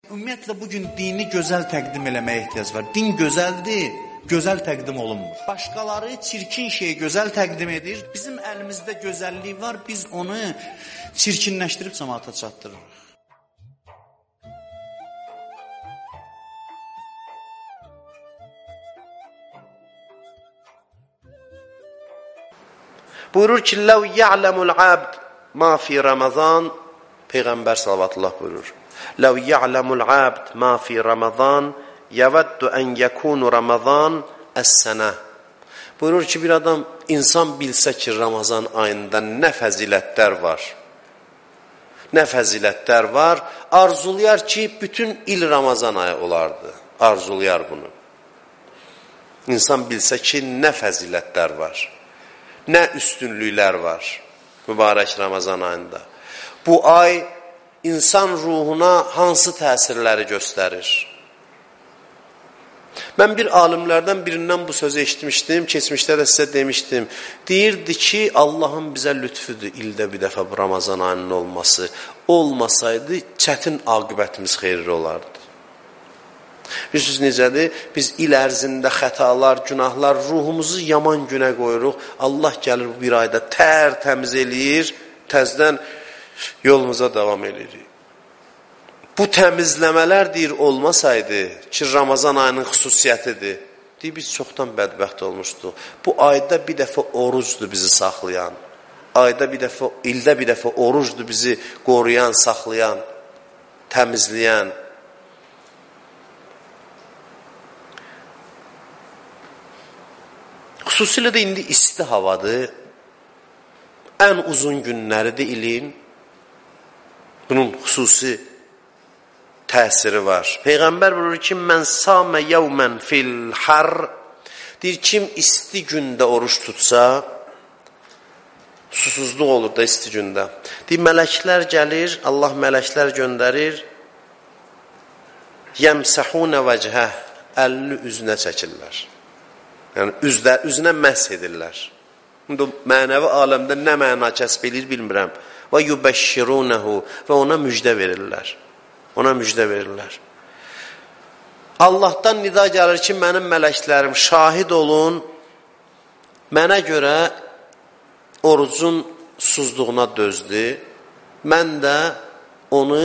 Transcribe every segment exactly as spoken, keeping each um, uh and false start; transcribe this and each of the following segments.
Ümumiyyətlə, bugün dini gözəl təqdim eləməyə ehtiyac var. Din gözəldir, gözəl təqdim olunmur. Başqaları çirkin şeyi gözəl təqdim edir. Bizim əlimizdə gözəllik var, biz onu çirkinləşdirib cəmaata çatdırırıq. Buyurur ki, "Ləv ya'lemul abd ma fi Ramazan", Peyğəmbər sallallahu buyurur. "Ləv ya'lemul abd ma fi Ramazan, yəvəddu ən yekunu Ramazan əs-sənə." Buyurur ki, bir adam, insan bilsə ki, Ramazan ayında nə fəzilətlər var, nə fəzilətlər var, arzulayar ki, bütün il Ramazan ayı olardı. Arzulayar bunu. İnsan bilsə ki, nə fəzilətlər var, nə üstünlüklər var mübarək Ramazan ayında. Bu ay insan ruhuna hansı təsirləri göstərir? Mən bir alimlərdən birindən bu sözü eşitmişdim, keçmişdə də sizə demişdim. Deyirdi ki, Allahın bizə lütfüdür ildə bir dəfə bu Ramazan ayının olması. Olmasaydı, çətin aqibətimiz xeyirli olardı. Bilirsiniz necədir? Biz il ərzində xətalar, günahlar, ruhumuzu yaman günə qoyuruq. Allah gəlir bu bir ayda tər təmiz eləyir, təzdən yolumuza davam edirik. Bu təmizləmələr deyir olmasaydı ki, Ramazan ayının xüsusiyyətidir. Deyir, biz çoxdan bədbəxt olmuşduq. Bu ayda bir dəfə orucdur bizi saxlayan. Ayda bir dəfə, ildə bir dəfə orucdur bizi qoruyan, saxlayan, təmizləyən. Xüsusilə də indi isti havadır. Ən uzun günləridir ilin. Bunun xüsusi təsiri var. Peyğəmbər buyurur ki, "Mən samə yevmən fil har", deyir, kim isti gündə oruç tutsa, susuzluq olur da isti gündə. Deyir, mələklər gəlir, Allah mələklər göndərir, yəmsəhunə vəcəhə, əlini üzünə çəkirlər. Yəni, üzlə, üzünə məhs edirlər. İndi mənəvi aləmdə nə məna kəsb edir bilmirəm. Və yubəşşirunəhu, və ona müjdə verirlər. Ona müjdə verirlər. Allahdan nida gəlir ki, mənim mələklərim şahid olun, mənə görə orucun susuzluğuna dözdü, mən də onu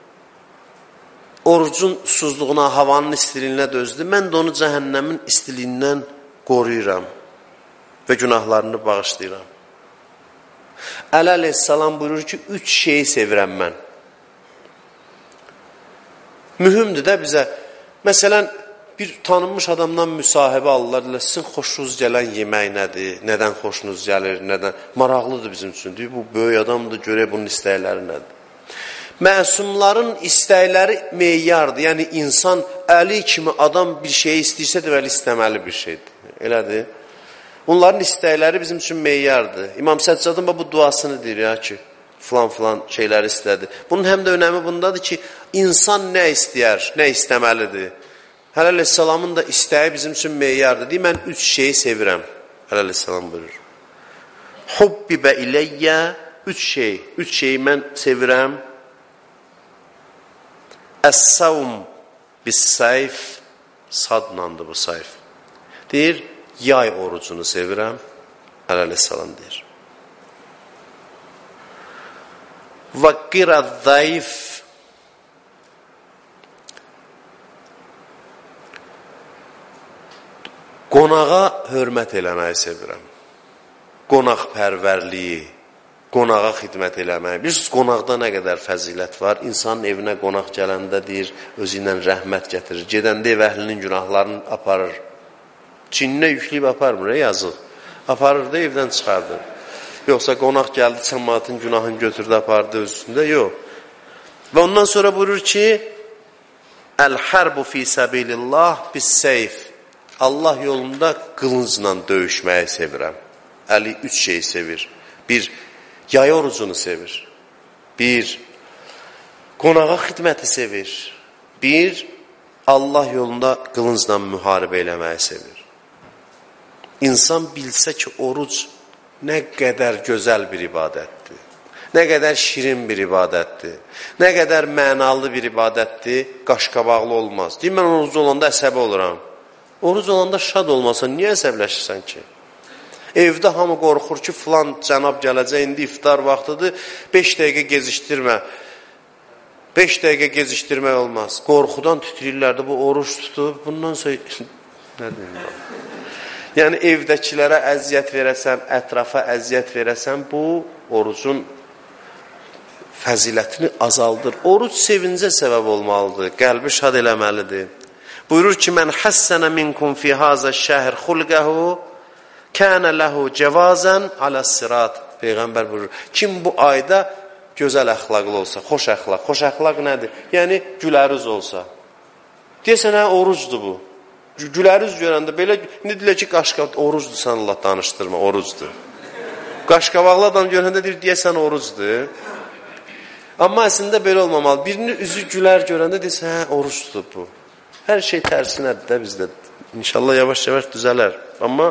orucun susuzluğuna, havanın istiliyinə dözdü, mən də onu cəhənnəmin istiliyindən qoruyuram və günahlarını bağışlayıram. Əli əleyhissalam buyurur ki, üç şeyi sevirəm mən. Mühümdür də bizə. Məsələn, bir tanınmış adamdan müsahibə alırlar, sizin xoşunuz gələn yemək nədir, nədən xoşunuz gəlir, nədən, maraqlıdır bizim üçün. Deyir, bu böyük adamdır, görək bunun istəkləri nədir. Məsumların istəkləri meyyardır, yəni insan əli kimi adam bir şeyi istəyirsə deməli istəməli bir şeydir, elədir. Onların istəkləri bizim üçün meyyardır. İmam Səccadın bu duasını deyir ya ki, filan filan şeyləri istədi. Bunun həm də önəmi bundadır ki, insan nə istəyər, nə istəməlidir. Hələ əleyhissalamın da istəyi bizim üçün meyyardır. Deyir, mən üç şeyi sevirəm. Hələ əleyhissalam buyurur. Hubbibə iləyyə, üç şey, üç şeyi mən sevirəm. Əs-savm bis-sayf, sadlandı bu sayf. Deyir, yay orucunu sevirəm. Hələ əleyhissalam deyir. Və qirəz-zayf, qonağa hörmət eləməyi sevirəm. Qonaq pərvərliyi, qonağa xidmət eləməyi. Bilirsiniz, qonaqda nə qədər fəzilət var. İnsanın evinə qonaq gələndə deyir, özü ilə rəhmət gətirir. Gedəndə ev əhlinin günahlarını aparır. Çininə yükləyib aparmır, yazıq. Aparır da evdən çıxardır. Yoxsa qonaq gəldi, cəmaatın günahını götürdü, apardı öz üstündə, yox. Və ondan sonra buyurur ki, Əl-hərbu fi səbilillah bis-seyf. Allah yolunda qılıncla döyüşməyi sevirəm. Əli üç şey sevir. Bir, yay orucunu sevir. Bir, qonağa xidməti sevir. Bir, Allah yolunda qılıncla müharibə eləməyi sevir. İnsan bilsə ki, oruc nə qədər gözəl bir ibadətdir, Nə qədər şirin bir ibadətdir. Nə qədər mənalı bir ibadətdir, qaşqabaqlı olmaz. Deyim, mən oruc olanda əsəbi oluram. Oruc olanda şad olmasan, niyə əsəbləşirsən ki? Evdə hamı qorxur ki, filan cənab gələcək, indi iftar vaxtıdır, beş dəqiqə gezişdirmə. beş dəqiqə gezişdirmək olmaz. Qorxudan tütürürlərdi, bu oruç tutub, bundan sonra... Nə deyim? Yəni, evdəkilərə əziyyət verəsən, ətrafa əziyyət verəsən, bu orucun fəzilətini azaldır. Oruc sevincə səbəb olmalıdır, qəlbi şad eləməlidir. Buyurur ki, mən həssənə minkum fi hazə şəhər xulqəhu kənə ləhu cəvazən alə sirat. Peyğəmbər buyurur, kim bu ayda gözəl əxlaqlı olsa, xoş əxlaq. Xoş əxlaq nədir? Yəni, gülərüz olsa. Deyəsən, hə, orucdur bu. Gülərüz görəndə, belə, indi dilə ki, qaşqabaqlı, orucdur, sən Allah danışdırma, orucdur. Qaşqabaqlı adam görəndə deyir, deyəsən, orucdur. Amma əslində belə olmamalı. Birinin üzü gülər görəndə deyəsən, hə, orucdur bu. Hər şey tərsinədir də bizdə. İnşallah yavaş-yavaş düzələr. Amma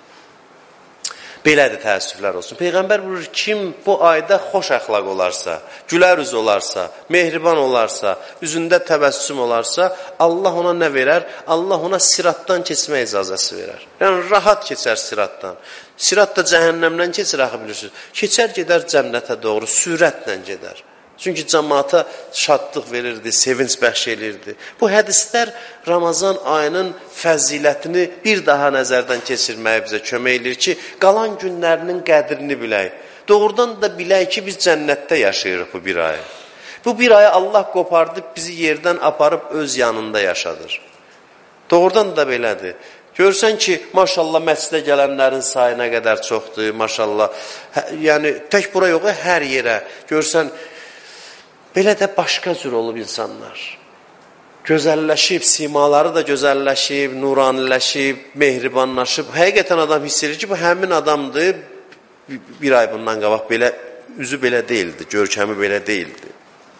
belədir, təəssüflər olsun. Peyğəmbər buyurur, kim bu ayda xoş əxlaq olarsa, gülər üz olarsa, mehriban olarsa, üzündə təbəssüm olarsa, Allah ona nə verər? Allah ona siratdan keçmə icazəsi verər. Yəni, rahat keçər siratdan. Sirat da cəhənnəmdən keçir, axı bilirsiniz. Keçər, gedər cənnətə doğru, sürətlə gedər. Çünki cəmaata şadlıq verirdi, sevinç bəxş elirdi. Bu hədislər Ramazan ayının fəzilətini bir daha nəzərdən keçirməyə bizə kömək edir ki, qalan günlərinin qədrini bilək. Doğrudan da bilək ki, biz cənnətdə yaşayırıq bu bir ayı. Bu bir ayı Allah qopardıb bizi yerdən aparıb öz yanında yaşadır. Doğrudan da belədir. Görsən ki, maşallah məscidə gələnlərin sayı nə qədər çoxdur, maşallah. Hə, yəni, tək bura yox, hər yerə. Görsən, belə də başqa cür olub insanlar. Gözəlləşib, simaları da gözəlləşib, nuraniləşib, mehribanlaşıb. Həqiqətən adam hiss edir ki, bu həmin adamdır. Bir ay bundan qabaq belə, üzü belə deyildi, görkəmi belə deyildi.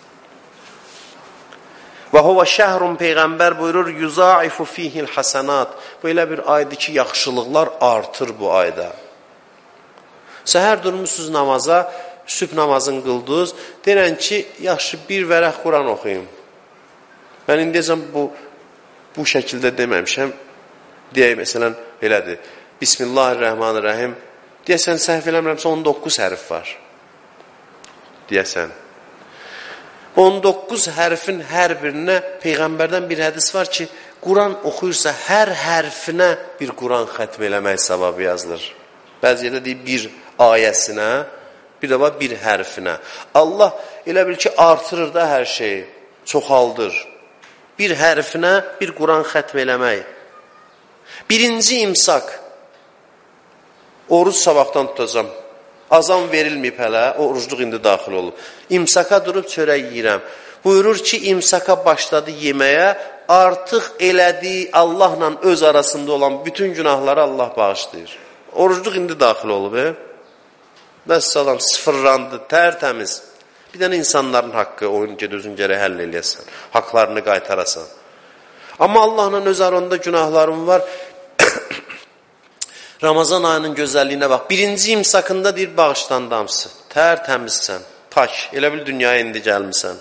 Və huvə şəhrun Peyğəmbər buyurur, yuzaifu fihil hasanat. Bu elə bir aydır ki, yaxşılıqlar artır bu ayda. Səhər durmuşsunuz namaza, sübh namazını qıldınız, deyirən ki, yaxşı bir vərəq Quran oxuyum. Mən indiyəcəm bu, bu şəkildə deməmişəm. Deyək, məsələn, belədir. Bismillahirrahmanirrahim. Deyəsən, səhv eləmirəmsə on doqquz hərf var. Deyəsən. on doqquz hərfin hər birinə Peyğəmbərdən bir hədis var ki, Quran oxuyursa hər hərfinə bir Quran xətm eləmək savabı yazılır. Bəzi yerdə deyir, bir ayəsinə, bir də var bir hərfinə. Allah elə bil ki, artırır da hər şeyi, çoxaldır. Bir hərfinə bir Quran xətm eləmək. Birinci imsak. Oruç sabahdan tutacam. Azam verilməyib hələ, orucluq indi daxil olub. İmsaka durub çörək yeyirəm. Buyurur ki, imsaka başladı yeməyə, artıq elədiyi Allahla öz arasında olan bütün günahları Allah bağışlayır. Orucluq indi daxil olub, e? Vəssalam, sıfırlandı, tərtəmiz. Bir dənə insanların haqqı, oyun ged özün gərək həll eləyəsən, haqlarını qaytarasan. Amma Allahla öz arasında günahlarım var. Ramazan ayının gözəlliyinə bax. Birinci imsakında deyir, bağışlandı hamısı. Tərtəmizsən, pak. Elə bil dünyaya indi gəlmirsən.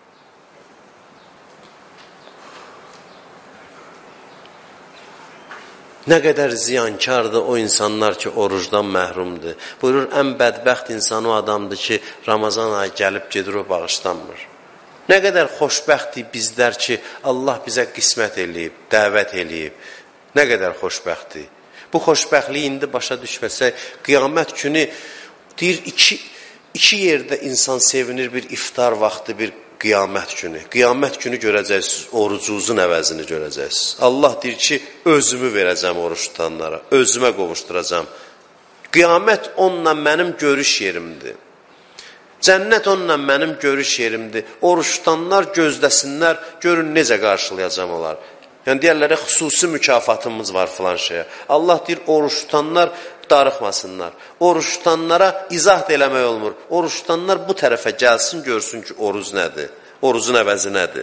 Nə qədər ziyankardır o insanlar ki, orucdan məhrumdur. Buyurur, ən bədbəxt insan o adamdır ki, Ramazan ayı gəlib gedir, o bağışlanmır. Nə qədər xoşbəxtdir bizlər ki, Allah bizə qismət eləyib, dəvət eləyib. Nə qədər xoşbəxtdir. Bu xoşbəxtliyi indi başa düşməsək, qiyamət günü deyir, iki, iki yerdə insan sevinir, bir iftar vaxtı, bir qiyamət günü. Qiyamət günü görəcəksiniz, orucunuzun əvəzini görəcəksiniz. Allah deyir ki, özümü verəcəm oruç tutanlara, özümə qovuşduracam. Qiyamət onunla mənim görüş yerimdir. Cənnət onunla mənim görüş yerimdir. Oruç tutanlar gözləsinlər, görün necə qarşılayacam onlar. Yəni deyərlərə, xüsusi mükafatımız var filan şeyə. Allah deyir, oruç tutanlar darıxmasınlar. Oruç tutanlara izah da eləmək olmur. Oruç tutanlar bu tərəfə gəlsin, görsün ki, oruc nədir? Orucun əvəzi nədir?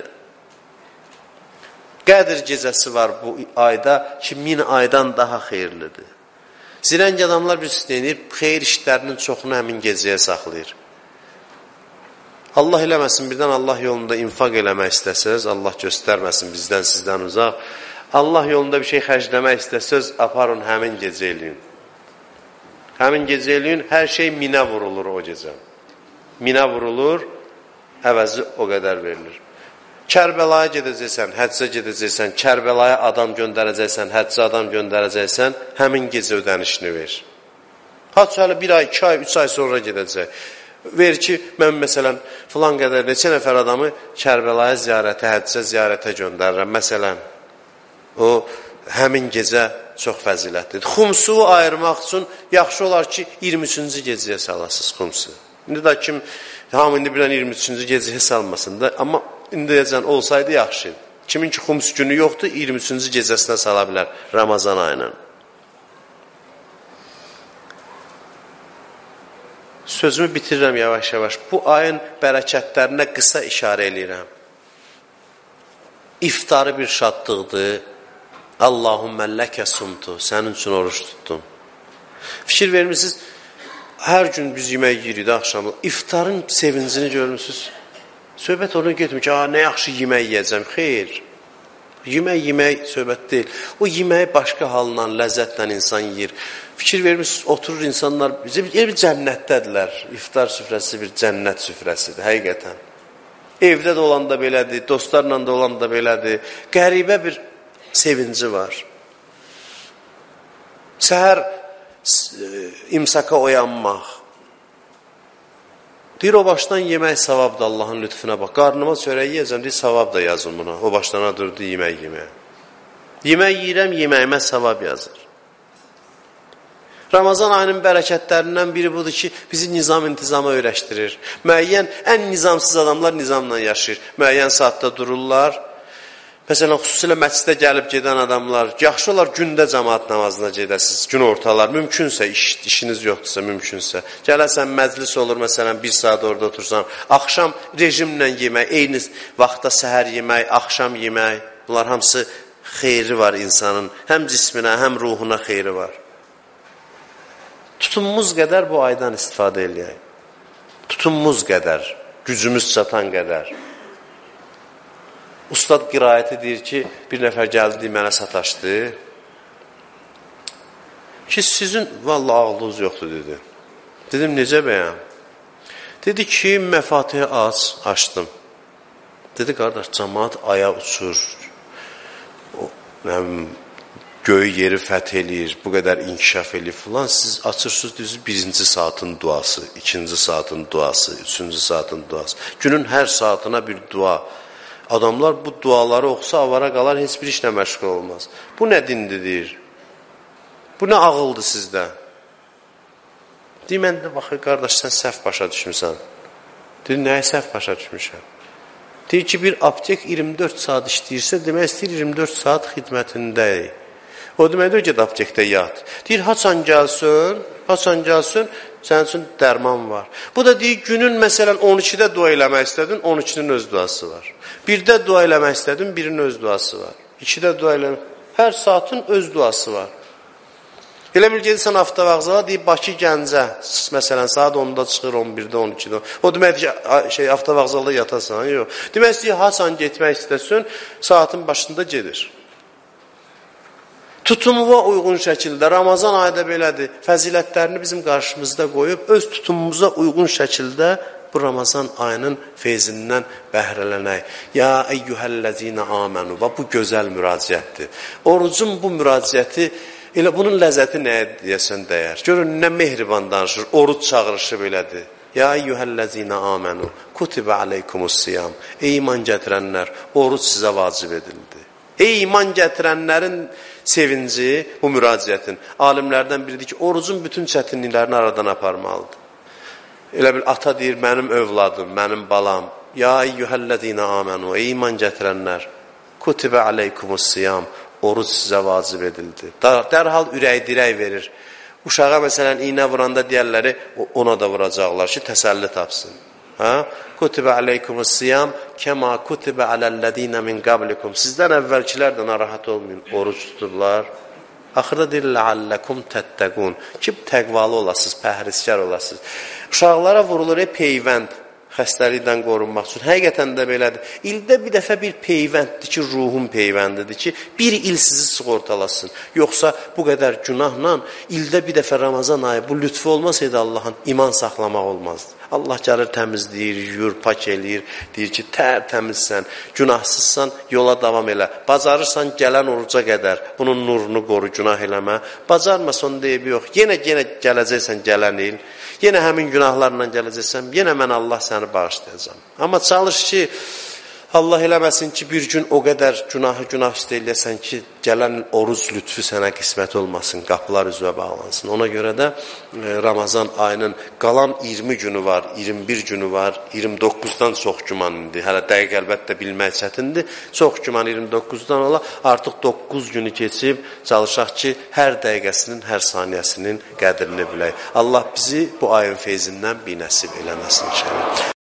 Qədr gecəsi var bu ayda ki, min aydan daha xeyirlidir. Zirəng adamlar bir istəyir, xeyir işlərinin çoxunu həmin gecəyə saxlayır. Allah eləməsin, birdən Allah yolunda infaq eləmək istəsəz, Allah göstərməsin bizdən, sizdən uzaq. Allah yolunda bir şey xərcləmək istəsəz, aparın həmin gecə eləyin. Həmin gecə eləyin, hər şey minə vurulur o gecə. Minə vurulur, əvəzi o qədər verilir. Kərbəlaya gedəcəksən, həccə gedəcəksən, Kərbəlaya adam göndərəcəksən, həccə adam göndərəcəksən, həmin gecə ödənişini ver. Hatta hələ bir ay, iki ay, üç ay sonra gedəcək. Ver ki, mən məsələn, filan qədər neçə nəfər adamı Kərbəlaya ziyarətə, həccə ziyarətə göndərirəm. Məsələn, o həmin gecə çox fəzilətlidir. Xumsu ayırmaq üçün yaxşı olar ki, iyirmi üçüncü gecəyə salasınız xumsu. İndi də kim, hamı indi birdən iyirmi üçüncü gecəyə salmasın da, amma indi deyəcən olsaydı yaxşı. Kimin ki xums günü yoxdur, iyirmi üçüncü gecəsinə sala bilər Ramazan ayının. Sözümü bitirirəm yavaş-yavaş. Bu ayın bərəkətlərinə qısa işarə eləyirəm. İftarı bir şadlıqdır. Allahümmə ləkə sumtu. Sənin üçün oruç tutdum. Fikir vermişsiniz, hər gün biz yemək yeyirik axşamda. İftarın sevincini görmüşsünüz. Söhbət ona getmir ki, nə yaxşı yemək yiyəcəm. Xeyr. Yemək, yemək söhbət deyil. O yeməyi başqa halla, ləzzətlə insan yiyir. Fikir vermişsiniz, oturur insanlar, bir cənnətdədirlər. İftar süfrəsi bir cənnət süfrəsidir, həqiqətən. Evdə də olan da belədir, dostlarla da olan da belədir. Qəribə bir sevinci var. Səhər imsaka oyanmaq. Deyir, o başdan yemək savabdır Allahın lütfüne bax. Qarnıma çörək yiyəcəm, deyir, savab da yazın buna. O başdan durdu yemək yeməyə. Yemək yiyirəm, yeməyimə savab yazır. Ramazan ayının bərəkətlərindən biri budur ki, bizi nizam intizama öyrəşdirir. Müəyyən, ən nizamsız adamlar nizamla yaşayır. Müəyyən saatda dururlar. Məsələn, xüsusilə məscidə gəlib gedən adamlar, yaxşı olar gündə cəmaat namazına gedəsiniz, gün ortalar, mümkünsə, iş, işiniz yoxdursa, mümkünsə. Gələsən, məclis olur, məsələn, bir saat orada otursan, axşam rejimlə yemək, eyni vaxtda səhər yemək, axşam yemək, bunlar hamısı xeyri var insanın, həm cisminə, həm ruhuna xeyri var. Tutumumuz qədər bu aydan istifadə eləyək. Tutumumuz qədər, gücümüz çatan qədər. Ustad qiraəti deyir ki, bir nəfər gəldi, mənə sataşdı. Ki, sizin, vallahi ağlınız yoxdur, dedi. Dedim, necə bəyəm? Dedi ki, məfatihə az, açdım. Dedi, qardaş, cəmaat aya uçur. O, mənim, göy yeri fəth eləyir, bu qədər inkişaf eləyir filan. Siz açırsınız, düzü, birinci saatın duası, ikinci saatın duası, üçüncü saatın duası. Günün hər saatına bir dua. Adamlar bu duaları oxusa avara qalar, heç bir işlə məşğul olmaz. Bu nə dindir, deyir. Bu nə ağıldır sizdə? Deyir, mən də baxır, qardaş, sən səhv başa düşmüsən. Deyir, nəyə səhv başa düşmüşəm? Deyir ki, bir aptek iyirmi dörd saat işləyirsə, demək istəyir iyirmi dörd saat xidmətindəyik. O deməkdir ki, aptekdə yat. Deyir, haçan gəlsin, haçan gəlsin, sənin üçün dərman var. Bu da deyir, günün məsələn on ikidə dua eləmək istədin, on ikinin öz duası var. Birdə dua eləmək istədin, birinin öz duası var. İkidə dua eləmək, hər saatın öz duası var. Elə bil gedirsən avtovağzala, deyir, Bakı Gəncə, məsələn, saat onda çıxır, on birdə, on ikidə. O deməkdir ki, şey, avtovağzalda yatasan, yox. Demək istəyir, haçan getmək istəsin, saatın başında gedir. Tutumuva uyğun şəkildə, Ramazan ayda belədir, fəzilətlərini bizim qarşımızda qoyub, öz tutumumuza uyğun şəkildə bu Ramazan ayının feyzindən bəhrələnək. Ya eyyuhəl-ləzinə amənu, bu gözəl müraciətdir. Orucun bu müraciəti, elə bunun ləzzəti nəyə deyəsən dəyər? Görün, nə mehriban danışır, oruc çağırışı belədir. Ya eyyuhəl-ləzinə amənu, kutibə aleykumus-siyam. Ey iman gətirənlər, oruc sizə vacib edildi. Ey iman gətirənlərin sevinci, bu müraciətin. Alimlərdən biridir ki, orucun bütün çətinliklərini aradan aparmalıdır. Elə bil ata deyir, mənim övladım, mənim balam. Ya eyyuhəl-ləzinə amənu, ey iman gətirənlər, kutibə aleykumus-siyam, oruc sizə vacib edildi. Dərhal ürək dirək verir. Uşağa məsələn iynə vuranda deyərləri, ona da vuracaqlar ki, təsəlli tapsın. Ha? Kutibə aleykumus-siyam, kəma kutibə aləl-ləzinə min qablikum. Sizdən əvvəlkilər də narahat olmayın, oruc tutublar. Axırda deyir, ləalləkum təttəqun. Ki, təqvalı olasınız, pəhrizkar olasınız. Uşaqlara vurulur, e, peyvənd. xəstəlikdən qorunmaq üçün. Həqiqətən də belədir. İldə bir dəfə bir peyvənddir ki, ruhun peyvəndidir ki, bir il sizi sığortalasın. Yoxsa bu qədər günahla ildə bir dəfə Ramazan ayı bu lütfü olmasaydı Allahın iman saxlamaq olmazdı. Allah gəlir təmizləyir, yuyur, pak eləyir, deyir ki, tərtəmizsən, günahsızsan, yola davam elə. Bacarırsan, gələn oruca qədər bunun nurunu qoru, günah eləmə. Bacarmasan deyib yox, yenə yenə gələcəksən gələn il, yenə həmin günahlarla gələcəksən, yenə mən Allah səni bağışlayacağam. Amma çalış ki, Allah eləməsin ki, bir gün o qədər günahı günah istəyirsən ki, gələn oruc lütfü sənə qismət olmasın, qapılar üzvə bağlansın. Ona görə də e, Ramazan ayının qalan iyirmi günü var, iyirmi bir günü var, iyirmi doqquzdan çox güman indi. Hələ dəqiq əlbəttə bilmək çətindir. Çox güman iyirmi doqquzdan ola, artıq doqquz günü keçib çalışaq ki, hər dəqiqəsinin, hər saniyəsinin qədrini bilək. Allah bizi bu ayın feyzindən bir nəsib eləməsin inşallah.